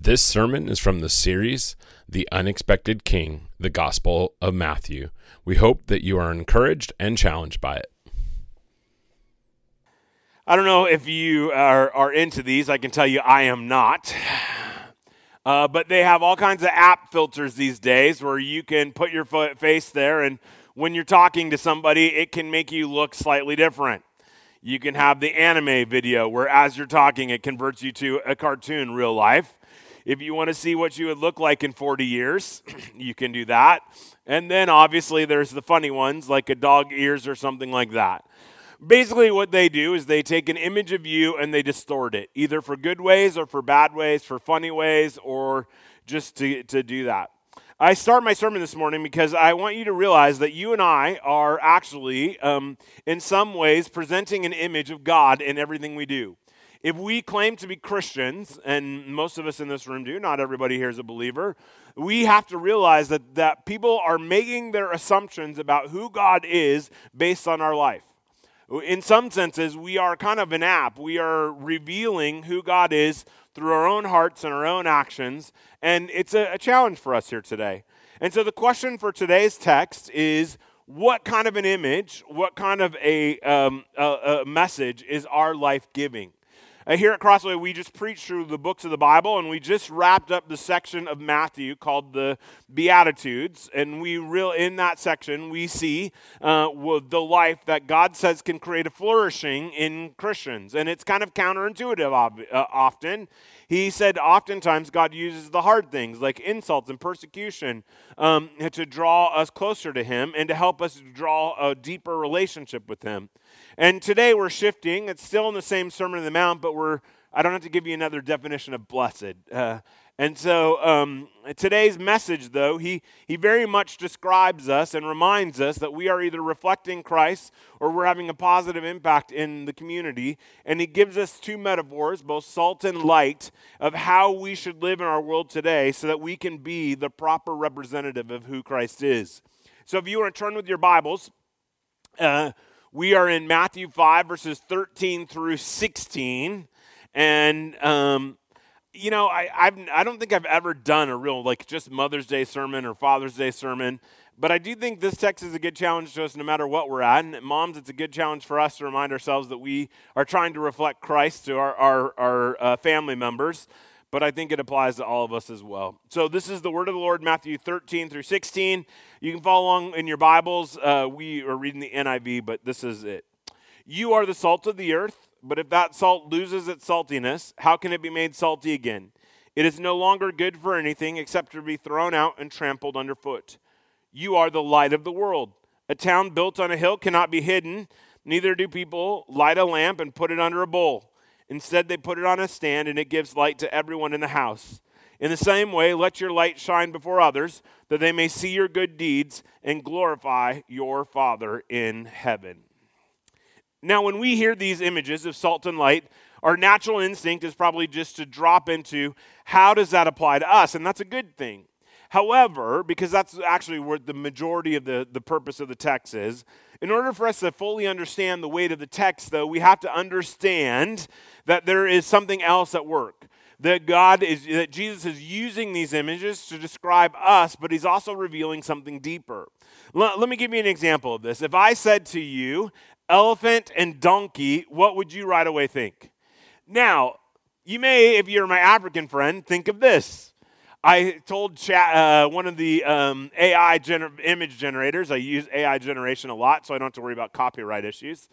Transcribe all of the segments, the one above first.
This sermon is from the series, The Unexpected King, the Gospel of Matthew. We hope that you are encouraged and challenged by it. I don't know if you are into these. I can tell you I am not. But they have all kinds of app filters these days where you can put your face there, and when you're talking to somebody, it can make you look slightly different. You can have the anime video where as you're talking, it converts you to a cartoon real life. If you want to see what you would look like in 40 years, you can do that. And then obviously there's the funny ones like a dog ears or something like that. Basically what they do is they take an image of you and they distort it, either for good ways or for bad ways, for funny ways, or just to do that. I start my sermon this morning because I want you to realize that you and I are actually, in some ways, presenting an image of God in everything we do. If we claim to be Christians, and most of us in this room do, not everybody here is a believer, we have to realize that people are making their assumptions about who God is based on our life. In some senses, we are kind of an app. We are revealing who God is through our own hearts and our own actions, and it's a challenge for us here today. And so the question for today's text is, what kind of an image, what kind of a message is our life giving? Here at Crossway, we just preached through the books of the Bible, and we just wrapped up the section of Matthew called the Beatitudes. And in that section, we see the life that God says can create a flourishing in Christians. And it's kind of counterintuitive often. He said oftentimes God uses the hard things like insults and persecution to draw us closer to Him and to help us draw a deeper relationship with Him. And today we're shifting. It's still in the same Sermon on the Mount, but I don't have to give you another definition of blessed. And so today's message, though, he very much describes us and reminds us that we are either reflecting Christ or we're having a positive impact in the community. And he gives us two metaphors, both salt and light, of how we should live in our world today so that we can be the proper representative of who Christ is. So if you want to turn with your Bibles, we are in Matthew 5, verses 13 through 16. And I don't think I've ever done a real, just Mother's Day sermon or Father's Day sermon, but I do think this text is a good challenge to us no matter what we're at. And moms, it's a good challenge for us to remind ourselves that we are trying to reflect Christ to our family members, but I think it applies to all of us as well. So this is the word of the Lord, Matthew 13 through 16. You can follow along in your Bibles. We are reading the NIV, but this is it. You are the salt of the earth. But if that salt loses its saltiness, how can it be made salty again? It is no longer good for anything except to be thrown out and trampled underfoot. You are the light of the world. A town built on a hill cannot be hidden. Neither do people light a lamp and put it under a bowl. Instead, they put it on a stand, and it gives light to everyone in the house. In the same way, let your light shine before others, that they may see your good deeds and glorify your Father in heaven. Now, when we hear these images of salt and light, our natural instinct is probably just to drop into how does that apply to us, and that's a good thing. However, because that's actually where the majority of the purpose of the text is, in order for us to fully understand the weight of the text, though, we have to understand that there is something else at work. That Jesus is using these images to describe us, but he's also revealing something deeper. Let me give you an example of this. If I said to you, elephant and donkey, what would you right away think? Now, you may, if you're my African friend, think of this. I told one of the AI image generators, I use AI generation a lot, so I don't have to worry about copyright issues.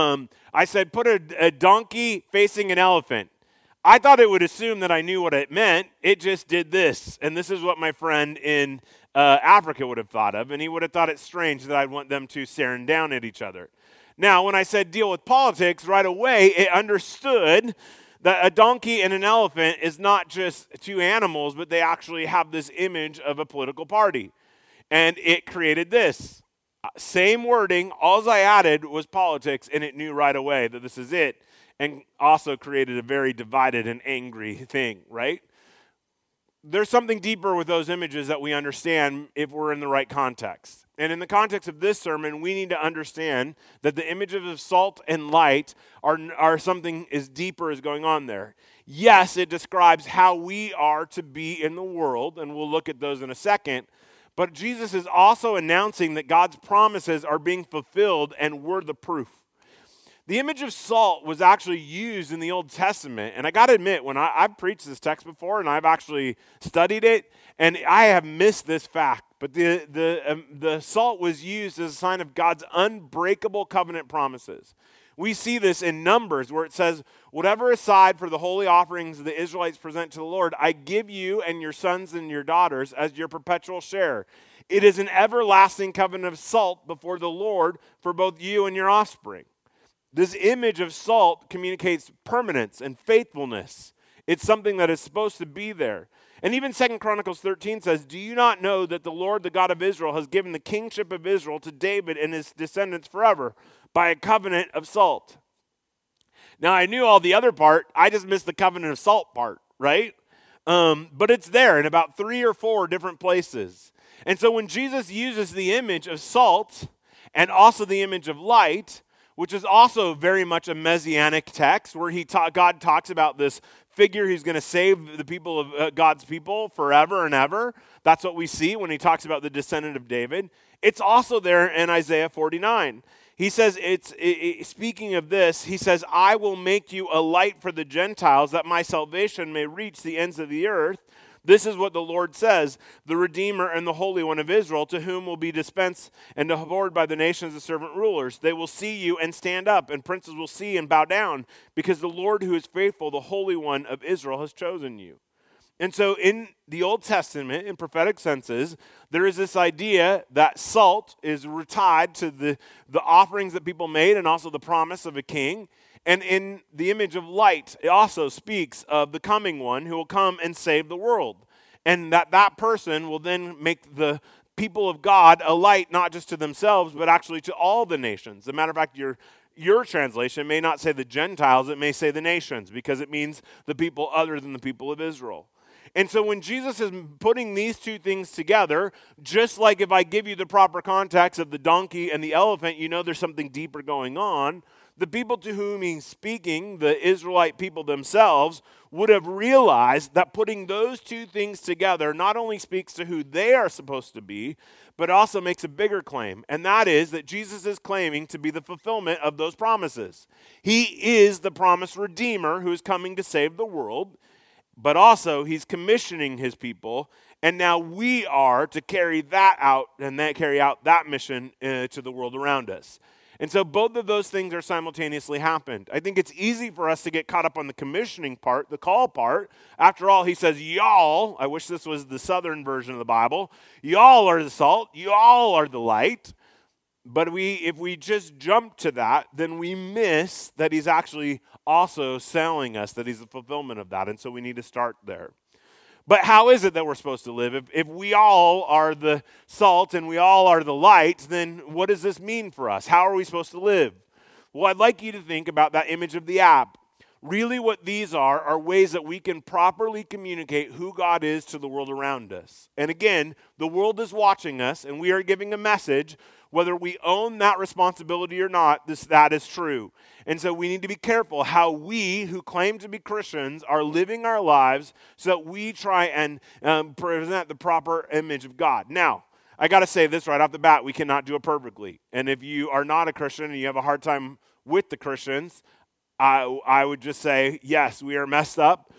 I said, put a donkey facing an elephant. I thought it would assume that I knew what it meant. It just did this. And this is what my friend in Africa would have thought of. And he would have thought it strange that I'd want them to staring down at each other. Now, when I said deal with politics, right away it understood that a donkey and an elephant is not just two animals, but they actually have this image of a political party. And it created this. Same wording, all I added was politics, and it knew right away that this is it. And also created a very divided and angry thing, right? There's something deeper with those images that we understand if we're in the right context. And in the context of this sermon, we need to understand that the images of salt and light are something as deeper is going on there. Yes, it describes how we are to be in the world, and we'll look at those in a second. But Jesus is also announcing that God's promises are being fulfilled, and we're the proof. The image of salt was actually used in the Old Testament. And I got to admit, when I've preached this text before and I've actually studied it, and I have missed this fact. But the salt was used as a sign of God's unbreakable covenant promises. We see this in Numbers where it says, whatever aside for the holy offerings the Israelites present to the Lord, I give you and your sons and your daughters as your perpetual share. It is an everlasting covenant of salt before the Lord for both you and your offspring. This image of salt communicates permanence and faithfulness. It's something that is supposed to be there. And even 2 Chronicles 13 says, do you not know that the Lord, the God of Israel, has given the kingship of Israel to David and his descendants forever by a covenant of salt? Now, I knew all the other part. I just missed the covenant of salt part, right? But it's there in about 3 or 4 different places. And so when Jesus uses the image of salt and also the image of light, which is also very much a messianic text where God talks about this figure who's going to save the people of God's people forever and ever. That's what we see when he talks about the descendant of David. It's also there in Isaiah 49. He says, speaking of this, he says, I will make you a light for the Gentiles that my salvation may reach the ends of the earth. This is what the Lord says, the Redeemer and the Holy One of Israel, to whom will be dispensed and adored by the nations the servant rulers. They will see you and stand up, and princes will see and bow down, because the Lord who is faithful, the Holy One of Israel, has chosen you. And so in the Old Testament, in prophetic senses, there is this idea that salt is tied to the offerings that people made and also the promise of a king. And in the image of light, it also speaks of the coming one who will come and save the world. And that person will then make the people of God a light not just to themselves, but actually to all the nations. As a matter of fact, your translation may not say the Gentiles, it may say the nations, because it means the people other than the people of Israel. And so when Jesus is putting these two things together, just like if I give you the proper context of the donkey and the elephant, you know there's something deeper going on. The people to whom he's speaking, the Israelite people themselves, would have realized that putting those two things together not only speaks to who they are supposed to be, but also makes a bigger claim. And that is that Jesus is claiming to be the fulfillment of those promises. He is the promised Redeemer who is coming to save the world, but also he's commissioning his people. And now we are to carry that out and carry out that mission to the world around us. And so both of those things are simultaneously happened. I think it's easy for us to get caught up on the commissioning part, the call part. After all, he says, y'all, I wish this was the southern version of the Bible, y'all are the salt, y'all are the light. But if we just jump to that, then we miss that he's actually also selling us, that he's the fulfillment of that. And so we need to start there. But how is it that we're supposed to live? If we all are the salt and we all are the light, then what does this mean for us? How are we supposed to live? Well, I'd like you to think about that image of the app. Really what these are ways that we can properly communicate who God is to the world around us. And again, the world is watching us and we are giving a message. Whether we own that responsibility or not, that is true. And so we need to be careful how we, who claim to be Christians, are living our lives so that we try and present the proper image of God. Now, I got to say this right off the bat, we cannot do it perfectly. And if you are not a Christian and you have a hard time with the Christians, I would just say, yes, we are messed up.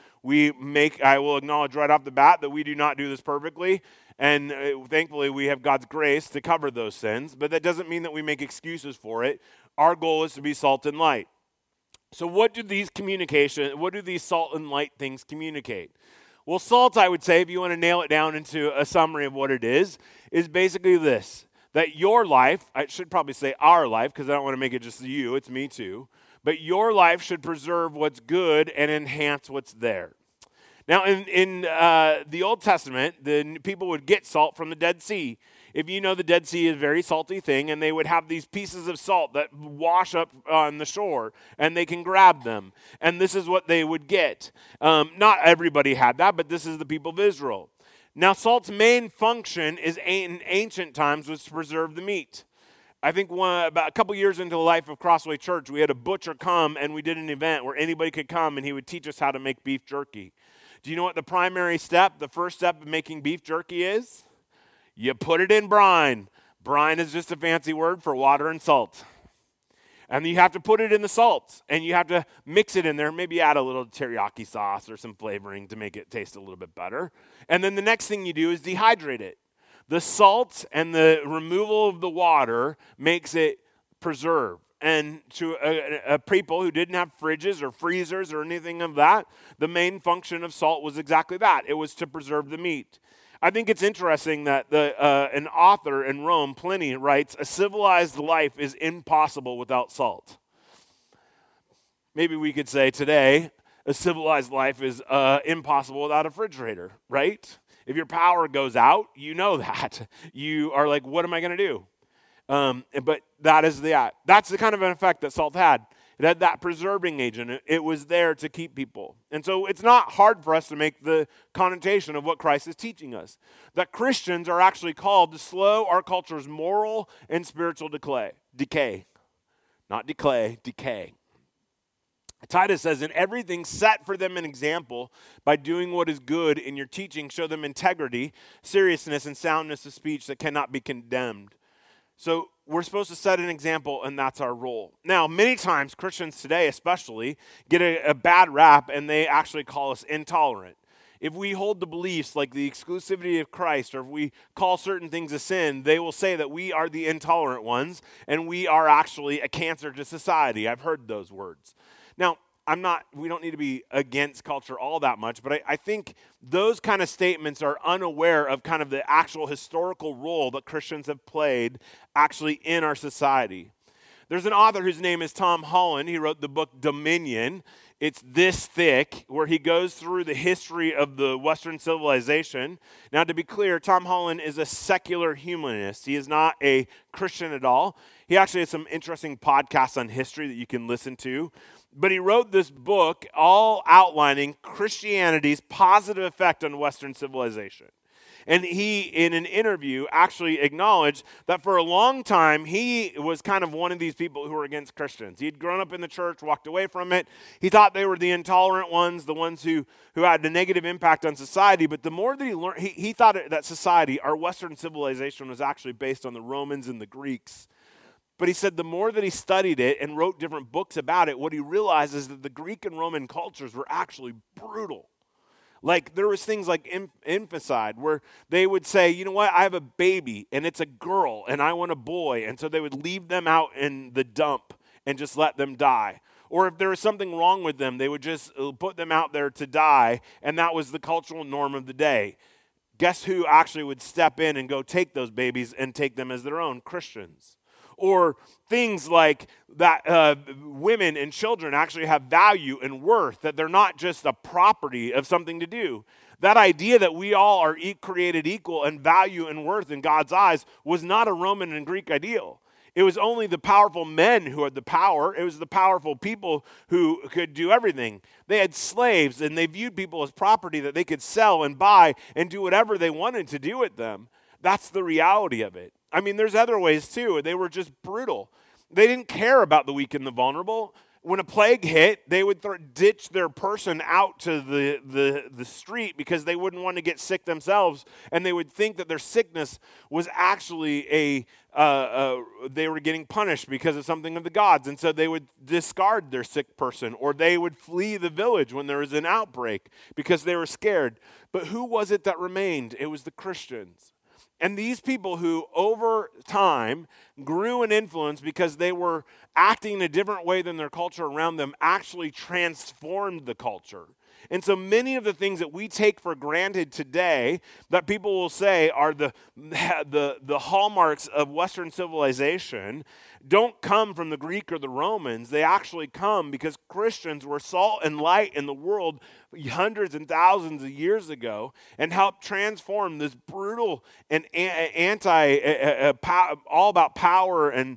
I will acknowledge right off the bat that we do not do this perfectly. And thankfully, we have God's grace to cover those sins. But that doesn't mean that we make excuses for it. Our goal is to be salt and light. So what do these salt and light things communicate? Well, salt, I would say, if you want to nail it down into a summary of what it is basically this. That your life, I should probably say our life, because I don't want to make it just you, it's me too. But your life should preserve what's good and enhance what's there. Now, in the Old Testament, the people would get salt from the Dead Sea. If you know, the Dead Sea is a very salty thing, and they would have these pieces of salt that wash up on the shore, and they can grab them. And this is what they would get. Not everybody had that, but this is the people of Israel. Now, salt's main function in ancient times was to preserve the meat. I think about a couple years into the life of Crossway Church, we had a butcher come and we did an event where anybody could come and he would teach us how to make beef jerky. Do you know what the primary step, the first step of making beef jerky is? You put it in brine. Brine is just a fancy word for water and salt. And you have to put it in the salt, and you have to mix it in there, maybe add a little teriyaki sauce or some flavoring to make it taste a little bit better. And then the next thing you do is dehydrate it. The salt and the removal of the water makes it preserve. And to people who didn't have fridges or freezers or anything of that, the main function of salt was exactly that. It was to preserve the meat. I think it's interesting that an author in Rome, Pliny, writes, "A civilized life is impossible without salt." Maybe we could say today, a civilized life is impossible without a refrigerator, right? If your power goes out, you know that. You are like, what am I going to do? But that's the kind of an effect that salt had. It had that preserving agent. It was there to keep people. And so it's not hard for us to make the connotation of what Christ is teaching us. That Christians are actually called to slow our culture's moral and spiritual decay. Not decay. Titus says, "In everything set for them an example by doing what is good in your teaching. Show them integrity, seriousness, and soundness of speech that cannot be condemned." So we're supposed to set an example, and that's our role. Now, many times, Christians today especially get a bad rap, and they actually call us intolerant. If we hold the beliefs like the exclusivity of Christ, or if we call certain things a sin, they will say that we are the intolerant ones, and we are actually a cancer to society. I've heard those words. Now, we don't need to be against culture all that much, but I think those kind of statements are unaware of kind of the actual historical role that Christians have played actually in our society. There's an author whose name is Tom Holland. He wrote the book Dominion. It's this thick, where he goes through the history of the Western civilization. Now, to be clear, Tom Holland is a secular humanist. He is not a Christian at all. He actually has some interesting podcasts on history that you can listen to. But he wrote this book all outlining Christianity's positive effect on Western civilization. And he, in an interview, actually acknowledged that for a long time, he was kind of one of these people who were against Christians. He'd grown up in the church, walked away from it. He thought they were the intolerant ones, the ones who had the negative impact on society. But the more that he learned, he thought that society, our Western civilization, was actually based on the Romans and the Greeks. But he said the more that he studied it and wrote different books about it, what he realized is that the Greek and Roman cultures were actually brutal. Like, there was things like infanticide, where they would say, you know what, I have a baby, and it's a girl, and I want a boy. And so they would leave them out in the dump and just let them die. Or if there was something wrong with them, they would just put them out there to die, and that was the cultural norm of the day. Guess who actually would step in and go take those babies and take them as their own? Christians. Or things like that women and children actually have value and worth, that they're not just a property of something to do. That idea that we all are created equal and value and worth in God's eyes was not a Roman and Greek ideal. It was only the powerful men who had the power. It was the powerful people who could do everything. They had slaves, and they viewed people as property that they could sell and buy and do whatever they wanted to do with them. That's the reality of it. I mean, there's other ways too. They were just brutal. They didn't care about the weak and the vulnerable. When a plague hit, they would ditch their person out to the street because they wouldn't want to get sick themselves, and they would think that their sickness was actually they were getting punished because of something of the gods, and so they would discard their sick person, or they would flee the village when there was an outbreak because they were scared. But who was it that remained? It was the Christians. And these people who, over time, grew in influence because they were acting in a different way than their culture around them, actually transformed the culture. And so many of the things that we take for granted today that people will say are the hallmarks of Western civilization don't come from the Greek or the Romans. They actually come because Christians were salt and light in the world hundreds and thousands of years ago and helped transform this brutal and all about power and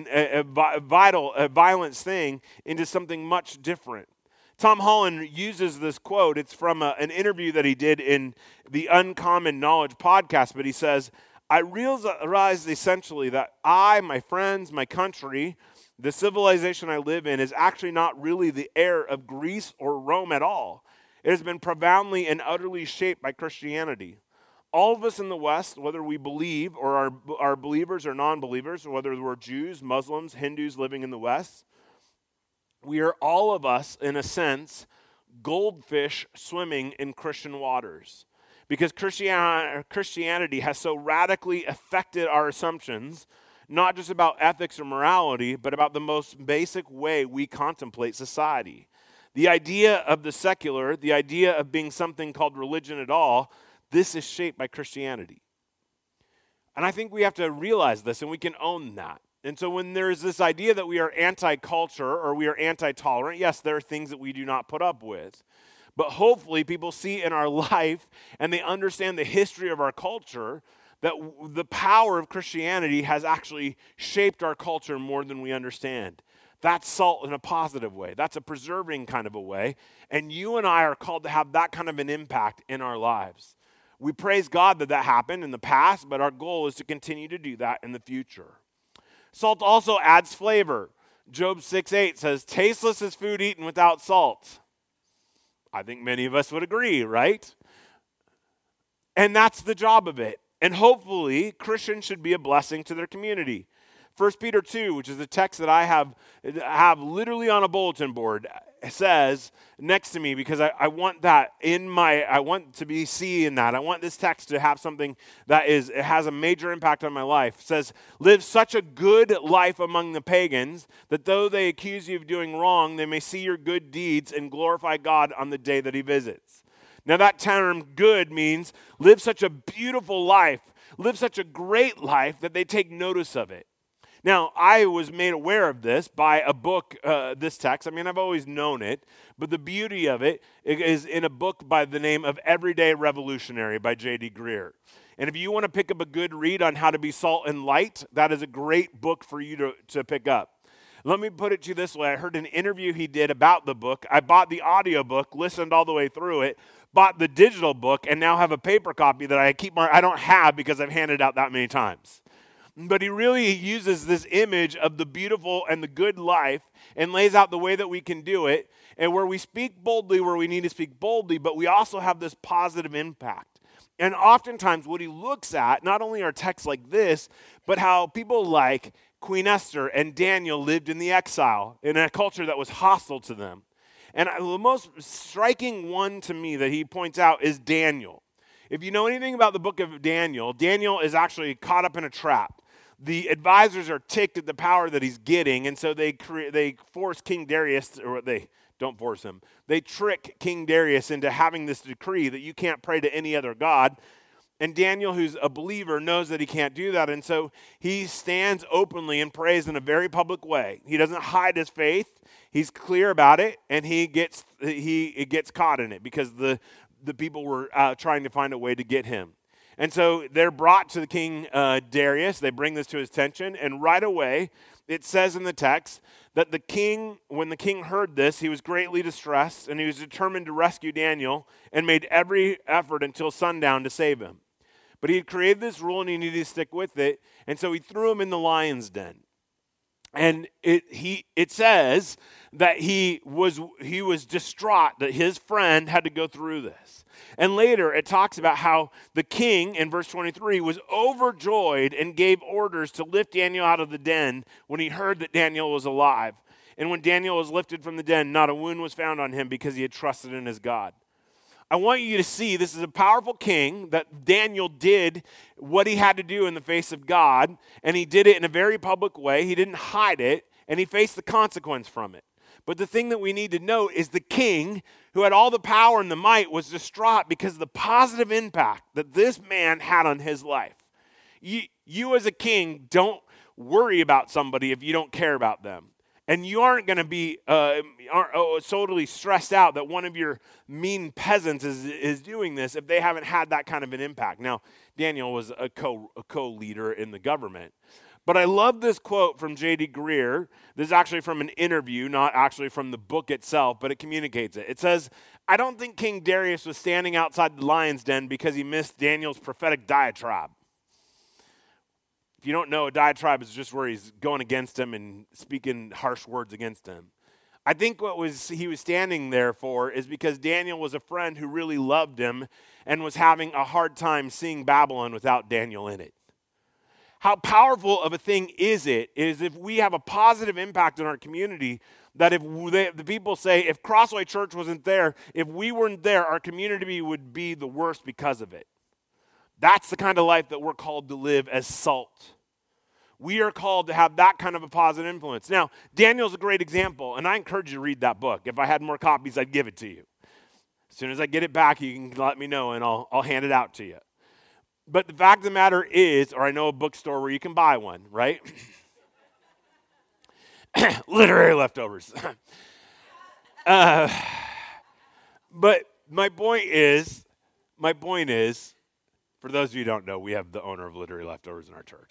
violence thing into something much different. Tom Holland uses this quote. It's from an interview that he did in the Uncommon Knowledge podcast, but he says, I realized essentially that I, my friends, my country, the civilization I live in is actually not really the heir of Greece or Rome at all. It has been profoundly and utterly shaped by Christianity. All of us in the West, whether we believe or are believers or non-believers, or whether we're Jews, Muslims, Hindus living in the West, we are all of us, in a sense, goldfish swimming in Christian waters. Because Christianity has so radically affected our assumptions, not just about ethics or morality, but about the most basic way we contemplate society. The idea of the secular, the idea of being something called religion at all, this is shaped by Christianity. And I think we have to realize this, and we can own that. And so when there's this idea that we are anti-culture or we are anti-tolerant, yes, there are things that we do not put up with. But hopefully people see in our life and they understand the history of our culture that the power of Christianity has actually shaped our culture more than we understand. That's salt in a positive way. That's a preserving kind of a way. And you and I are called to have that kind of an impact in our lives. We praise God that happened in the past, but our goal is to continue to do that in the future. Salt also adds flavor. Job 6:8 says, "Tasteless is food eaten without salt." I think many of us would agree, right? And that's the job of it. And hopefully, Christians should be a blessing to their community. 1 Peter 2, which is a text that I have literally on a bulletin board, says next to me, because I want that I want to be seeing that. I want this text to have something it has a major impact on my life. It says, "Live such a good life among the pagans that though they accuse you of doing wrong, they may see your good deeds and glorify God on the day that he visits." Now that term good means live such a beautiful life, live such a great life that they take notice of it. Now, I was made aware of this by a book, this text. I mean, I've always known it, but the beauty of it is in a book by the name of Everyday Revolutionary by J.D. Greear. And if you want to pick up a good read on how to be salt and light, that is a great book for you to pick up. Let me put it to you this way. I heard an interview he did about the book. I bought the audiobook, listened all the way through it, bought the digital book, and now have a paper copy that I don't have because I've handed out that many times. But he really uses this image of the beautiful and the good life and lays out the way that we can do it, and where we speak boldly where we need to speak boldly, but we also have this positive impact. And oftentimes what he looks at, not only are texts like this, but how people like Queen Esther and Daniel lived in the exile in a culture that was hostile to them. And the most striking one to me that he points out is Daniel. If you know anything about the book of Daniel, Daniel is actually caught up in a trap. The advisors are ticked at the power that he's getting, and so they force King Darius, or they don't force him. They trick King Darius into having this decree that you can't pray to any other god. And Daniel, who's a believer, knows that he can't do that, and so he stands openly and prays in a very public way. He doesn't hide his faith. He's clear about it, and he gets caught in it because the people were trying to find a way to get him. And so they're brought to the King Darius. They bring this to his attention. And right away, it says in the text that when the king heard this, he was greatly distressed, and he was determined to rescue Daniel and made every effort until sundown to save him. But he had created this rule, and he needed to stick with it. And so he threw him in the lion's den. And it says that he was distraught that his friend had to go through this. And later it talks about how the king, in verse 23, was overjoyed and gave orders to lift Daniel out of the den when he heard that Daniel was alive. And when Daniel was lifted from the den, not a wound was found on him because he had trusted in his God. I want you to see this is a powerful king, that Daniel did what he had to do in the face of God, and he did it in a very public way. He didn't hide it, and he faced the consequence from it. But the thing that we need to note is the king, who had all the power and the might, was distraught because of the positive impact that this man had on his life. You as a king, don't worry about somebody if you don't care about them. And you aren't going to be totally stressed out that one of your mean peasants is doing this if they haven't had that kind of an impact. Now, Daniel was a co-leader in the government. But I love this quote from J.D. Greear. This is actually from an interview, not actually from the book itself, but it communicates it. It says, "I don't think King Darius was standing outside the lion's den because he missed Daniel's prophetic diatribe. If you don't know, a diatribe is just where he's going against him and speaking harsh words against him. I think he was standing there for is because Daniel was a friend who really loved him and was having a hard time seeing Babylon without Daniel in it. How powerful of a thing is if we have a positive impact in our community, that if the people say, if Crossway Church wasn't there, if we weren't there, our community would be the worst because of it. That's the kind of life that we're called to live as salt. We are called to have that kind of a positive influence. Now, Daniel's a great example, and I encourage you to read that book. If I had more copies, I'd give it to you. As soon as I get it back, you can let me know, and I'll hand it out to you. But the fact of the matter is, or I know a bookstore where you can buy one, right? Literary leftovers. But my point is, for those of you who don't know, we have the owner of Literary Leftovers in our church.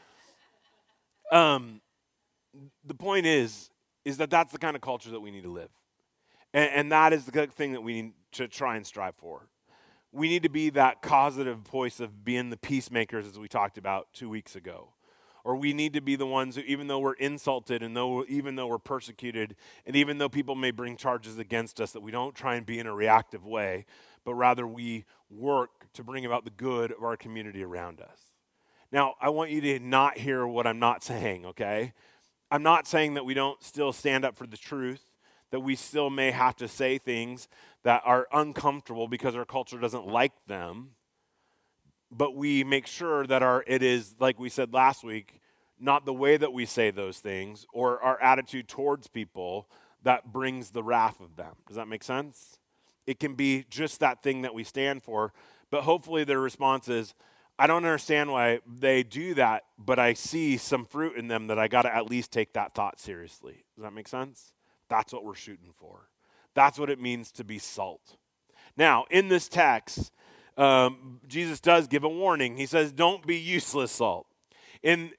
The point is that that's the kind of culture that we need to live. And that is the thing that we need to try and strive for. We need to be that causative voice of being the peacemakers, as we talked about 2 weeks ago. Or we need to be the ones who, even though we're insulted and even though we're persecuted, and even though people may bring charges against us, that we don't try and be in a reactive way, but rather we work to bring about the good of our community around us. Now, I want you to not hear what I'm not saying, okay? I'm not saying that we don't still stand up for the truth, that we still may have to say things that are uncomfortable because our culture doesn't like them, but we make sure that it is, like we said last week, not the way that we say those things or our attitude towards people that brings the wrath of them. Does that make sense? It can be just that thing that we stand for, but hopefully their response is, I don't understand why they do that, but I see some fruit in them that I got to at least take that thought seriously. Does that make sense? That's what we're shooting for. That's what it means to be salt. Now, in this text, Jesus does give a warning. He says, don't be useless salt. In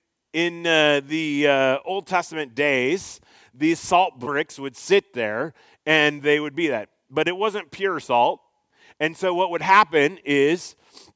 the Old Testament days, these salt bricks would sit there, and they would be that. But it wasn't pure salt. And so what would happen is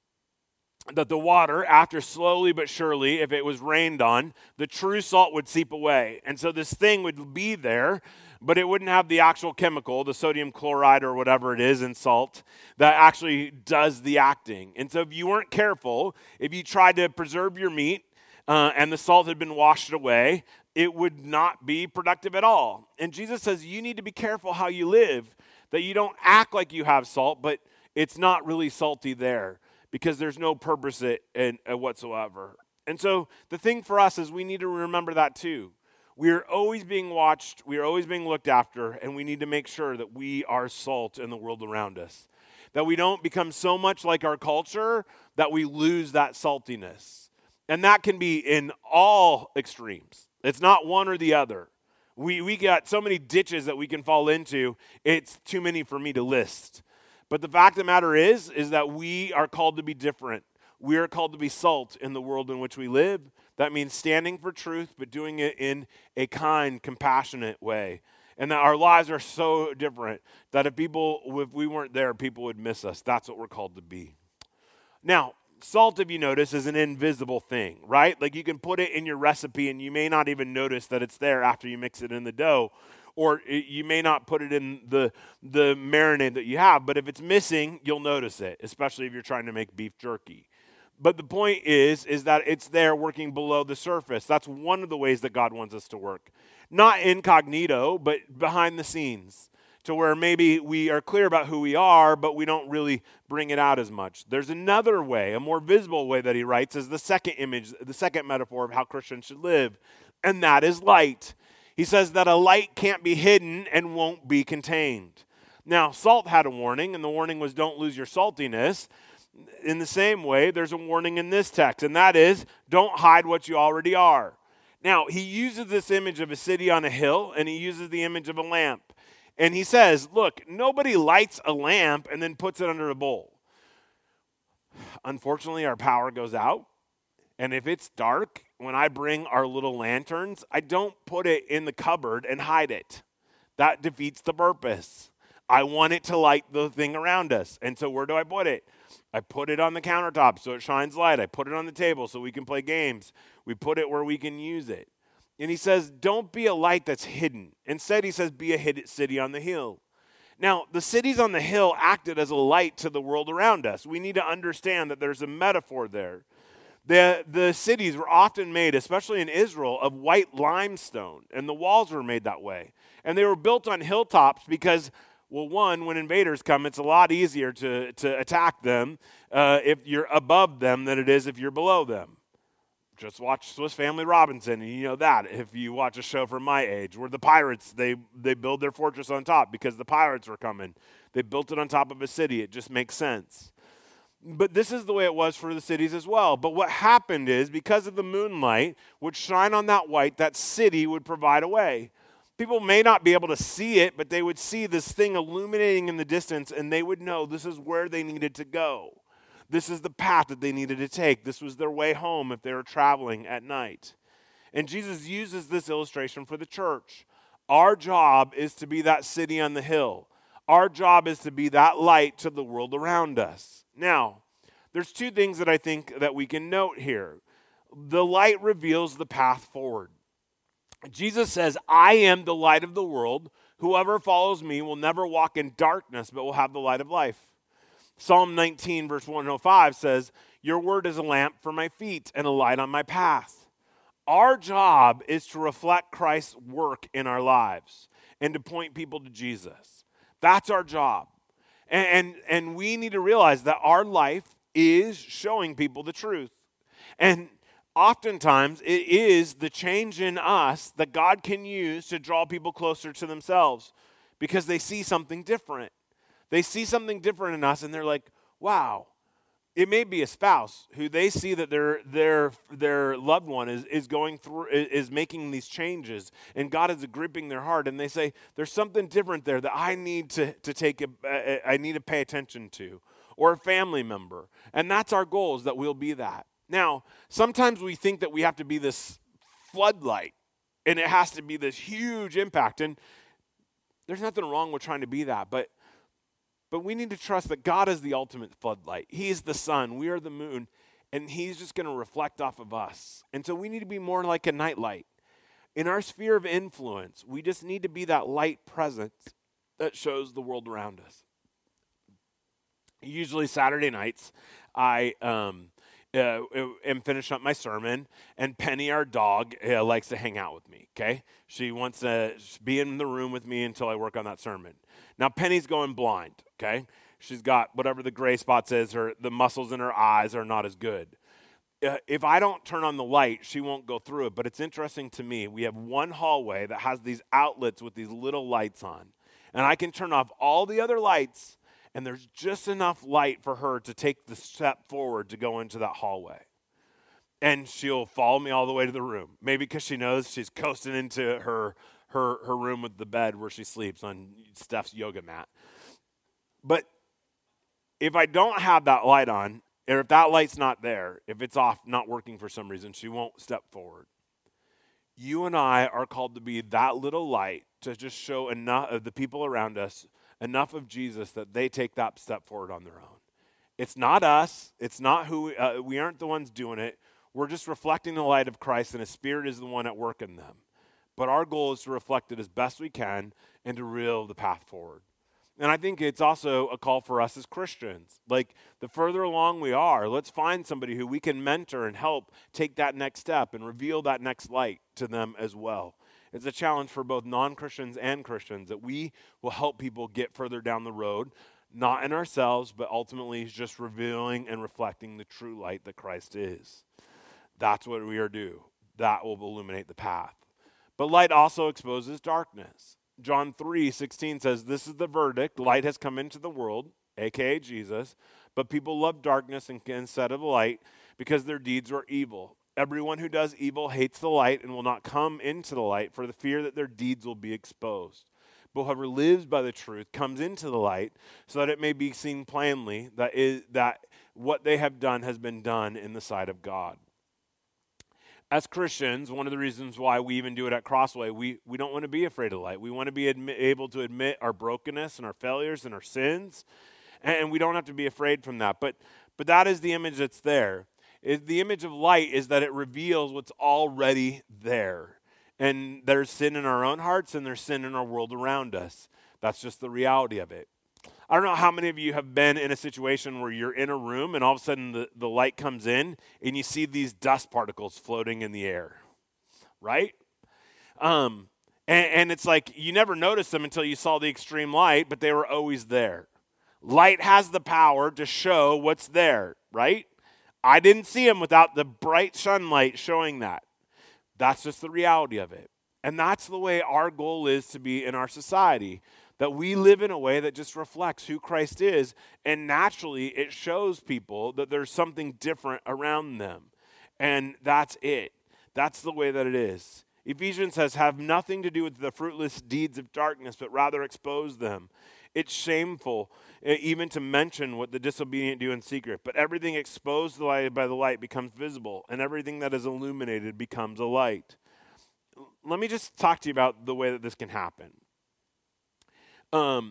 that the water, after slowly but surely, if it was rained on, the true salt would seep away. And so this thing would be there, but it wouldn't have the actual chemical, the sodium chloride or whatever it is in salt, that actually does the acting. And so if you weren't careful, if you tried to preserve your meat and the salt had been washed away, it would not be productive at all. And Jesus says you need to be careful how you live, that you don't act like you have salt, but it's not really salty there, because there's no purpose in whatsoever. And so the thing for us is we need to remember that too. We are always being watched, we are always being looked after, and we need to make sure that we are salt in the world around us. That we don't become so much like our culture that we lose that saltiness. And that can be in all extremes. It's not one or the other. We got so many ditches that we can fall into, it's too many for me to list. But the fact of the matter is that we are called to be different. We are called to be salt in the world in which we live. That means standing for truth, but doing it in a kind, compassionate way. And that our lives are so different that if we weren't there, people would miss us. That's what we're called to be. Now, salt, if you notice, is an invisible thing, right? Like you can put it in your recipe and you may not even notice that it's there after you mix it in the dough. Or you may not put it in the marinade that you have, but if it's missing, you'll notice it, especially if you're trying to make beef jerky. But the point is that it's there working below the surface. That's one of the ways that God wants us to work. Not incognito, but behind the scenes, to where maybe we are clear about who we are, but we don't really bring it out as much. There's another way, a more visible way that he writes is the second image, the second metaphor of how Christians should live, and that is light. He says that a light can't be hidden and won't be contained. Now, salt had a warning, and the warning was don't lose your saltiness. In the same way, there's a warning in this text, and that is don't hide what you already are. Now, he uses this image of a city on a hill, and he uses the image of a lamp. And he says, look, nobody lights a lamp and then puts it under a bowl. Unfortunately, our power goes out, and if it's dark, when I bring our little lanterns, I don't put it in the cupboard and hide it. That defeats the purpose. I want it to light the thing around us. And so where do I put it? I put it on the countertop so it shines light. I put it on the table so we can play games. We put it where we can use it. And he says, don't be a light that's hidden. Instead, he says, be a hidden city on the hill. Now, the cities on the hill acted as a light to the world around us. We need to understand that there's a metaphor there. The cities were often made, especially in Israel, of white limestone, and the walls were made that way. And they were built on hilltops because, well, one, when invaders come, it's a lot easier to attack them if you're above them than it is if you're below them. Just watch Swiss Family Robinson, and you know that if you watch a show from my age, where the pirates, they build their fortress on top because the pirates were coming. They built it on top of a city. It just makes sense. But this is the way it was for the cities as well. But what happened is, because of the moonlight would shine on that white, that city would provide a way. People may not be able to see it, but they would see this thing illuminating in the distance, and they would know this is where they needed to go. This is the path that they needed to take. This was their way home if they were traveling at night. And Jesus uses this illustration for the church. Our job is to be that city on the hill. Our job is to be that light to the world around us. Now, there's two things that I think that we can note here. The light reveals the path forward. Jesus says, I am the light of the world. Whoever follows me will never walk in darkness, but will have the light of life. Psalm 19, verse 105 says, your word is a lamp for my feet and a light on my path. Our job is to reflect Christ's work in our lives and to point people to Jesus. That's our job. And we need to realize that our life is showing people the truth. And oftentimes it is the change in us that God can use to draw people closer to themselves because they see something different. They see something different in us, and they're like, wow. It may be a spouse who they see that their loved one is going through, is making these changes, and God is gripping their heart, and they say, there's something different there that I need to I need to pay attention to, or a family member. And that's our goal, is that we'll be that. Now, sometimes we think that we have to be this floodlight, and it has to be this huge impact, and there's nothing wrong with trying to be that, but we need to trust that God is the ultimate floodlight. He is the sun. We are the moon. And he's just going to reflect off of us. And so we need to be more like a nightlight. In our sphere of influence, we just need to be that light presence that shows the world around us. Usually Saturday nights, I am finishing up my sermon, and Penny, our dog, likes to hang out with me, okay? She wants to be in the room with me until I work on that sermon. Now, Penny's going blind, okay? She's got whatever the gray spots is, the muscles in her eyes are not as good. If I don't turn on the light, she won't go through it. But it's interesting to me, we have one hallway that has these outlets with these little lights on. And I can turn off all the other lights, and there's just enough light for her to take the step forward to go into that hallway. And she'll follow me all the way to the room. Maybe because she knows she's coasting into her room with the bed where she sleeps on Steph's yoga mat. But if I don't have that light on, or if that light's not there, if it's off, not working for some reason, she won't step forward. You and I are called to be that little light to just show enough of the people around us, enough of Jesus that they take that step forward on their own. It's not us. It's not who we aren't the ones doing it. We're just reflecting the light of Christ, and His Spirit is the one at work in them. But our goal is to reflect it as best we can and to reveal the path forward. And I think it's also a call for us as Christians. Like, the further along we are, let's find somebody who we can mentor and help take that next step and reveal that next light to them as well. It's a challenge for both non-Christians and Christians that we will help people get further down the road, not in ourselves, but ultimately just revealing and reflecting the true light that Christ is. That's what we are due. That will illuminate the path. But light also exposes darkness. John 3:16 says, this is the verdict. Light has come into the world, a.k.a. Jesus, but people love darkness instead of light because their deeds were evil. Everyone who does evil hates the light and will not come into the light for the fear that their deeds will be exposed. But whoever lives by the truth comes into the light so that it may be seen plainly that what they have done has been done in the sight of God. as Christians, one of the reasons why we even do it at Crossway, we don't want to be afraid of light. We want to be able to admit our brokenness and our failures and our sins, and we don't have to be afraid from that. But that is the image that's there. The image of light is that it reveals what's already there. And there's sin in our own hearts and there's sin in our world around us. That's just the reality of it. I don't know how many of you have been in a situation where you're in a room and all of a sudden the light comes in and you see these dust particles floating in the air, right? And it's like you never noticed them until you saw the extreme light, but they were always there. Light has the power to show what's there, right? I didn't see them without the bright sunlight showing that. That's just the reality of it. And that's the way our goal is to be in our society, that we live in a way that just reflects who Christ is, and naturally it shows people that there's something different around them. And that's it. That's the way that it is. Ephesians says, have nothing to do with the fruitless deeds of darkness, but rather expose them. It's shameful even to mention what the disobedient do in secret, but everything exposed by the light becomes visible, and everything that is illuminated becomes a light. Let me just talk to you about the way that this can happen. I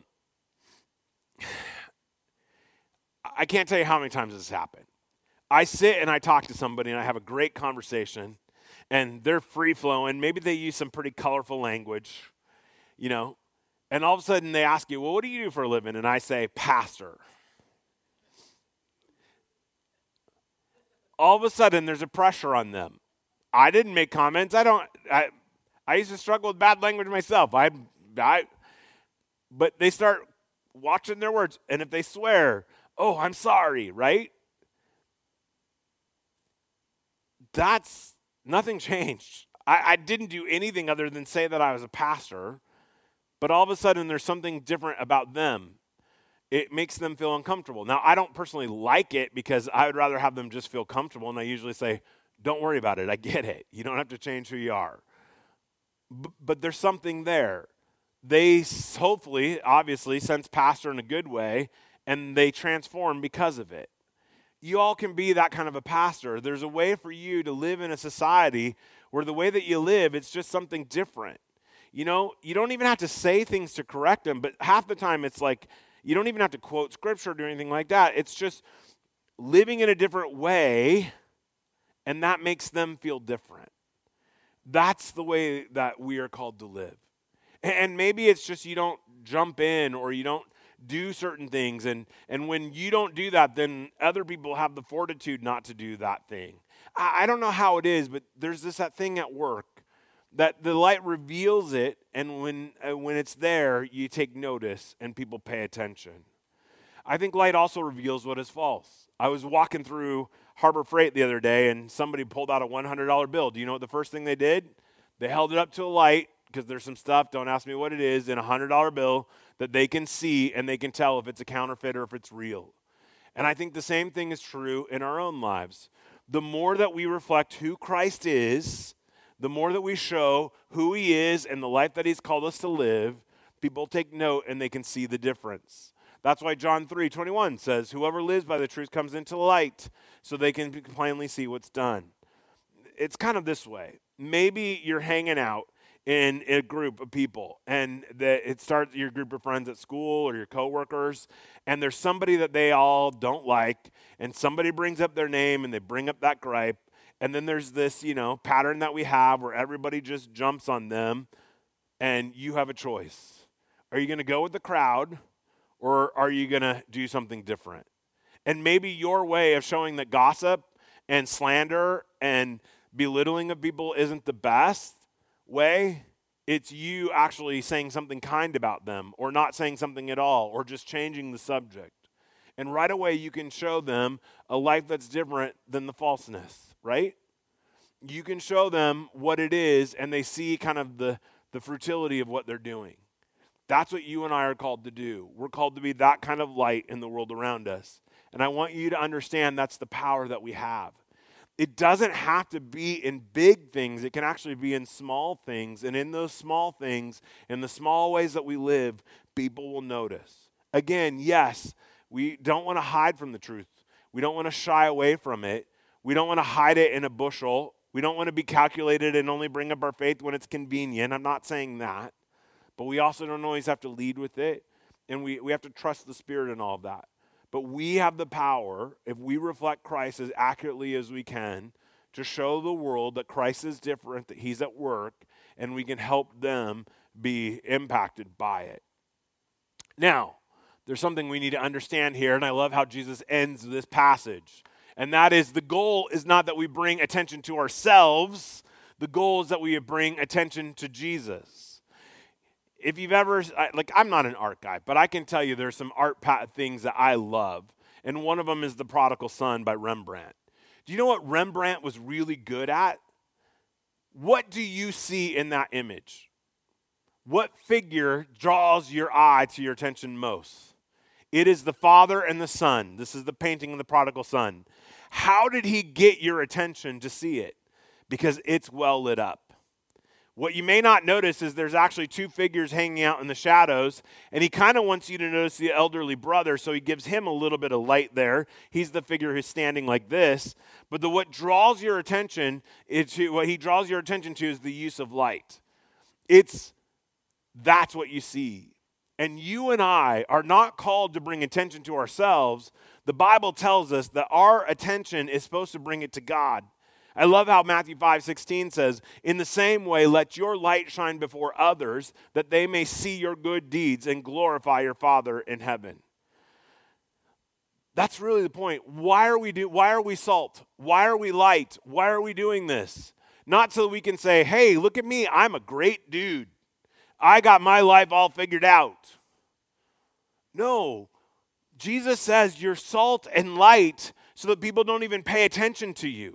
can't tell you how many times this has happened. I sit and I talk to somebody and I have a great conversation and they're free-flowing. Maybe they use some pretty colorful language, and all of a sudden they ask you, well, what do you do for a living? And I say, pastor. All of a sudden there's a pressure on them. I didn't make comments. I used to struggle with bad language myself. But they start watching their words, and if they swear, oh, I'm sorry, right? That's, nothing changed. I didn't do anything other than say that I was a pastor, but all of a sudden there's something different about them. It makes them feel uncomfortable. Now, I don't personally like it because I would rather have them just feel comfortable, and I usually say, don't worry about it. I get it. You don't have to change who you are. But there's something there. They hopefully, obviously, sense pastor in a good way, and they transform because of it. You all can be that kind of a pastor. There's a way for you to live in a society where the way that you live, it's just something different. You don't even have to say things to correct them, but half the time it's like you don't even have to quote scripture or do anything like that. It's just living in a different way, and that makes them feel different. That's the way that we are called to live. And maybe it's just you don't jump in or you don't do certain things. And when you don't do that, then other people have the fortitude not to do that thing. I don't know how it is, but there's that thing at work that the light reveals it. And when it's there, you take notice and people pay attention. I think light also reveals what is false. I was walking through Harbor Freight the other day and somebody pulled out a $100 bill. Do you know what the first thing they did? They held it up to a light, because there's some stuff, don't ask me what it is, in a $100 bill that they can see and they can tell if it's a counterfeit or if it's real. And I think the same thing is true in our own lives. The more that we reflect who Christ is, the more that we show who he is and the life that he's called us to live, people take note and they can see the difference. That's why John 3:21 says, whoever lives by the truth comes into light so they can plainly see what's done. It's kind of this way. Maybe you're hanging out in a group of people, and it starts your group of friends at school or your coworkers, and there's somebody that they all don't like, and somebody brings up their name and they bring up that gripe, and then there's this, pattern that we have where everybody just jumps on them, and you have a choice. Are you going to go with the crowd, or are you going to do something different? And maybe your way of showing that gossip and slander and belittling of people isn't the best way. It's you actually saying something kind about them, or not saying something at all, or just changing the subject. And right away you can show them a life that's different than the falseness, right? You can show them what it is, and they see kind of the futility of what they're doing. That's what you and I are called to do. We're called to be that kind of light in the world around us. And I want you to understand that's the power that we have. It doesn't have to be in big things. It can actually be in small things. And in those small things, in the small ways that we live, people will notice. Again, yes, we don't want to hide from the truth. We don't want to shy away from it. We don't want to hide it in a bushel We don't want to be calculated and only bring up our faith when it's convenient. I'm not saying that. But we also don't always have to lead with it. And we have to trust the Spirit in all of that. But we have the power, if we reflect Christ as accurately as we can, to show the world that Christ is different, that he's at work, and we can help them be impacted by it. Now, there's something we need to understand here, and I love how Jesus ends this passage. And that is, the goal is not that we bring attention to ourselves. The goal is that we bring attention to Jesus. If you've ever, I'm not an art guy, but I can tell you there's some art things that I love. And one of them is The Prodigal Son by Rembrandt. Do you know what Rembrandt was really good at? What do you see in that image? What figure draws your eye to your attention most? It is the father and the son. This is the painting of the prodigal son. How did he get your attention to see it? Because it's well lit up. What you may not notice is there's actually two figures hanging out in the shadows, and he kind of wants you to notice the elderly brother, so he gives him a little bit of light there. He's the figure who's standing like this. But what draws your attention is what he draws your attention to is the use of light. That's what you see. And you and I are not called to bring attention to ourselves. The Bible tells us that our attention is supposed to bring it to God. I love how Matthew 5:16 says, "In the same way, let your light shine before others, that they may see your good deeds and glorify your Father in heaven." That's really the point. Why are we salt? Why are we light? Why are we doing this? Not so that we can say, "Hey, look at me, I'm a great dude. I got my life all figured out." No. Jesus says you're salt and light so that people don't even pay attention to you.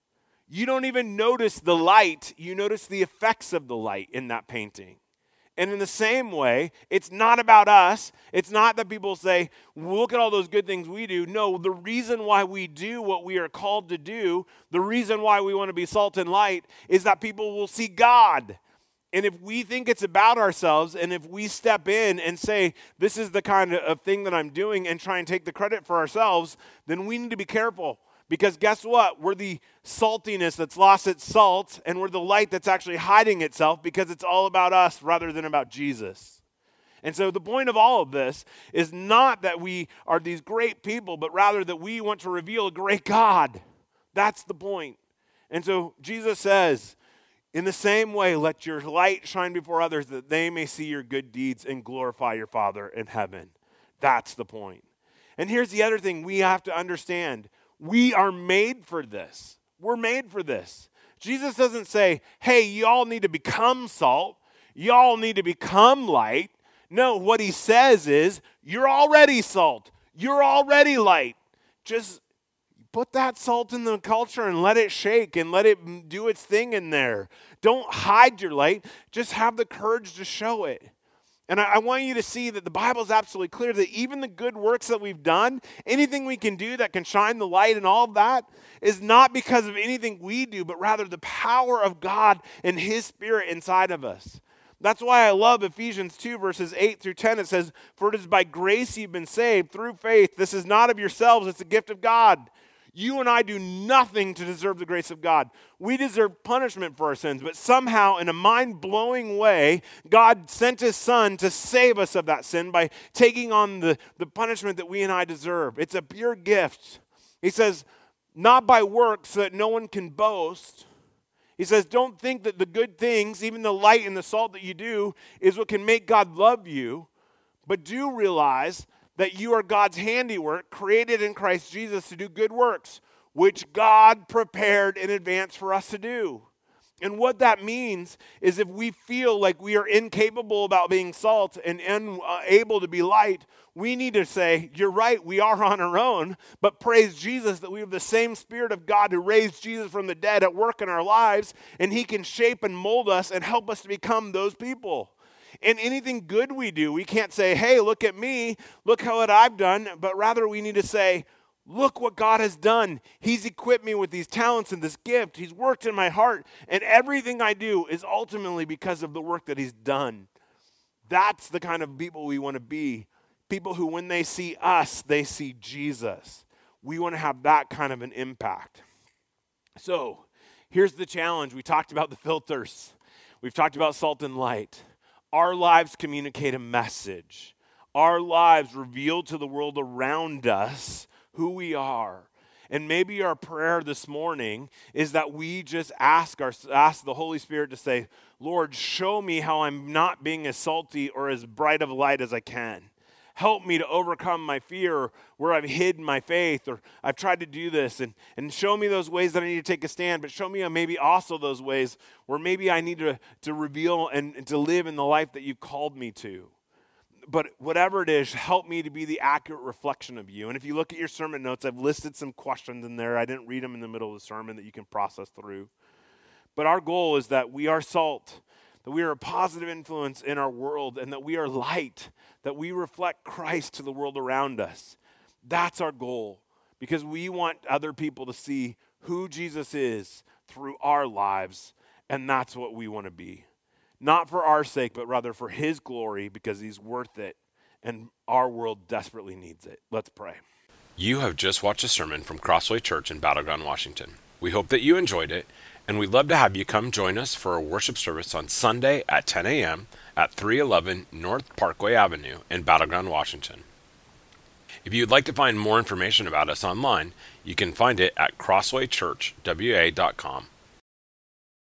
You don't even notice the light. You notice the effects of the light in that painting. And in the same way, it's not about us. It's not that people say, look at all those good things we do. No, the reason why we do what we are called to do, the reason why we want to be salt and light, is that people will see God. And if we think it's about ourselves, and if we step in and say, this is the kind of thing that I'm doing, and try and take the credit for ourselves, then we need to be careful. Because guess what? We're the saltiness that's lost its salt, and we're the light that's actually hiding itself because it's all about us rather than about Jesus. And so the point of all of this is not that we are these great people, but rather that we want to reveal a great God. That's the point. And so Jesus says, in the same way, let your light shine before others that they may see your good deeds and glorify your Father in heaven. That's the point. And here's the other thing we have to understand. We are made for this. We're made for this. Jesus doesn't say, hey, y'all need to become salt. Y'all need to become light. No, what he says is, you're already salt. You're already light. Just put that salt in the culture and let it shake and let it do its thing in there. Don't hide your light. Just have the courage to show it. And I want you to see that the Bible is absolutely clear that even the good works that we've done, anything we can do that can shine the light and all of that, is not because of anything we do, but rather the power of God and his Spirit inside of us. That's why I love Ephesians 2, verses 8 through 10. It says, "For it is by grace you've been saved through faith. This is not of yourselves, it's a gift of God. You and I do nothing to deserve the grace of God. We deserve punishment for our sins, but somehow in a mind-blowing way, God sent his son to save us of that sin by taking on the punishment that we and I deserve. It's a pure gift." He says, not by works so that no one can boast. He says, don't think that the good things, even the light and the salt that you do, is what can make God love you, but do realize that you are God's handiwork, created in Christ Jesus to do good works, which God prepared in advance for us to do. And what that means is if we feel like we are incapable about being salt and unable to be light, we need to say, you're right, we are on our own, but praise Jesus that we have the same Spirit of God who raised Jesus from the dead at work in our lives, and he can shape and mold us and help us to become those people. And anything good we do, we can't say, hey, look at me, look what I've done, but rather we need to say, look what God has done. He's equipped me with these talents and this gift. He's worked in my heart, and everything I do is ultimately because of the work that he's done. That's the kind of people we want to be. People who, when they see us, they see Jesus. We want to have that kind of an impact. So, Here's the challenge. We talked about the filters. We've talked about salt and light. Our lives communicate a message. Our lives reveal to the world around us who we are. And maybe our prayer this morning is that we just ask the Holy Spirit to say, Lord, show me how I'm not being as salty or as bright of a light as I can. Help me to overcome my fear where I've hidden my faith or I've tried to do this, and show me those ways that I need to take a stand, but show me maybe also those ways where maybe I need to reveal and to live in the life that you've called me to. But whatever it is, help me to be the accurate reflection of you. And if you look at your sermon notes, I've listed some questions in there. I didn't read them in the middle of the sermon that you can process through. But our goal is that we are salt, that we are a positive influence in our world, and that we are light, that we reflect Christ to the world around us. That's our goal, because we want other people to see who Jesus is through our lives, and that's what we want to be. Not for our sake, but rather for his glory, because he's worth it, and our world desperately needs it. Let's pray. You have just watched a sermon from Crossway Church in Battleground, Washington. We hope that you enjoyed it, and we'd love to have you come join us for a worship service on Sunday at 10 a.m. at 311 North Parkway Avenue in Battleground, Washington. If you'd like to find more information about us online, you can find it at crosswaychurchwa.com.